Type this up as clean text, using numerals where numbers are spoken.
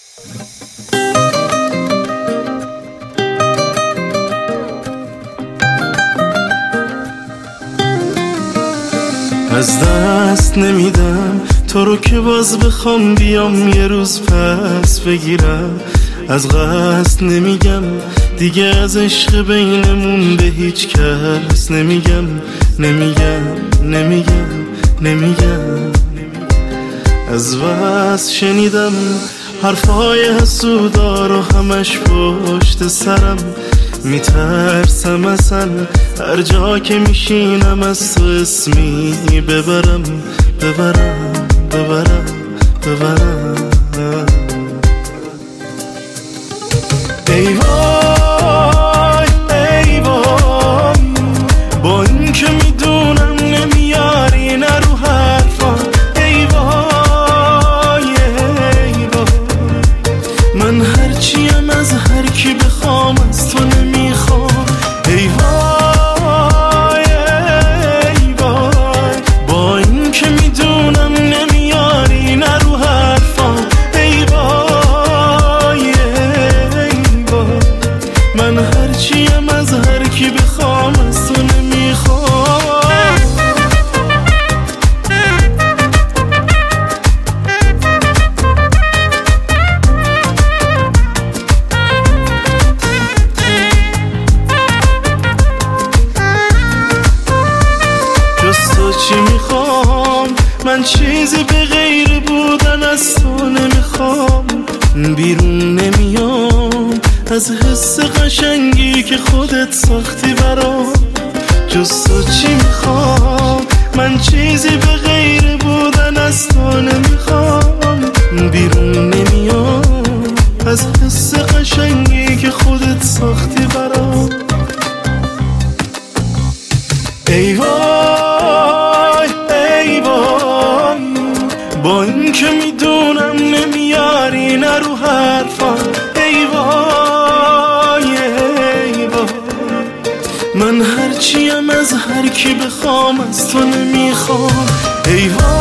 از دست نمیدم تو رو که باز بخوام بیام یه روز پس بگیرم. از قصد نمیگم دیگه از عشق بینمون به هیچ کس نمیگم از بس شنیدم حرفای حسودا رو همش پشت سرم. میترسم اصلا هر جا که میشینم از تو اسمی ببرم. ای وای ای وای با این که میدونم نمیاری نه رو حرفا. ای وای ای وای من هرچیم از هر کی بخوام از تو نمیخوام. ای وای ای وای با این که میدونم نمیاری نه رو حرفا. ای وای ای وای من هرچیم از هر کی بخوام از تو نمیخوام. تو چی میخوام من چیزی به غیر بودن از تو نمیخوام. بیرون نمیام از حس قشنگی که خودت ساختی برام. جز تو چی میخوام من چیزی به غیر بودن از تو نمیخوام. بیرون نمیام از حس قشنگی که خودت ساختی برام. ای وای ای وای با این که میدونم نمیاری نه رو حرفا. ای وای ای وای من هرچیم از هر کی بخوام از تو نمیخوام. ای وای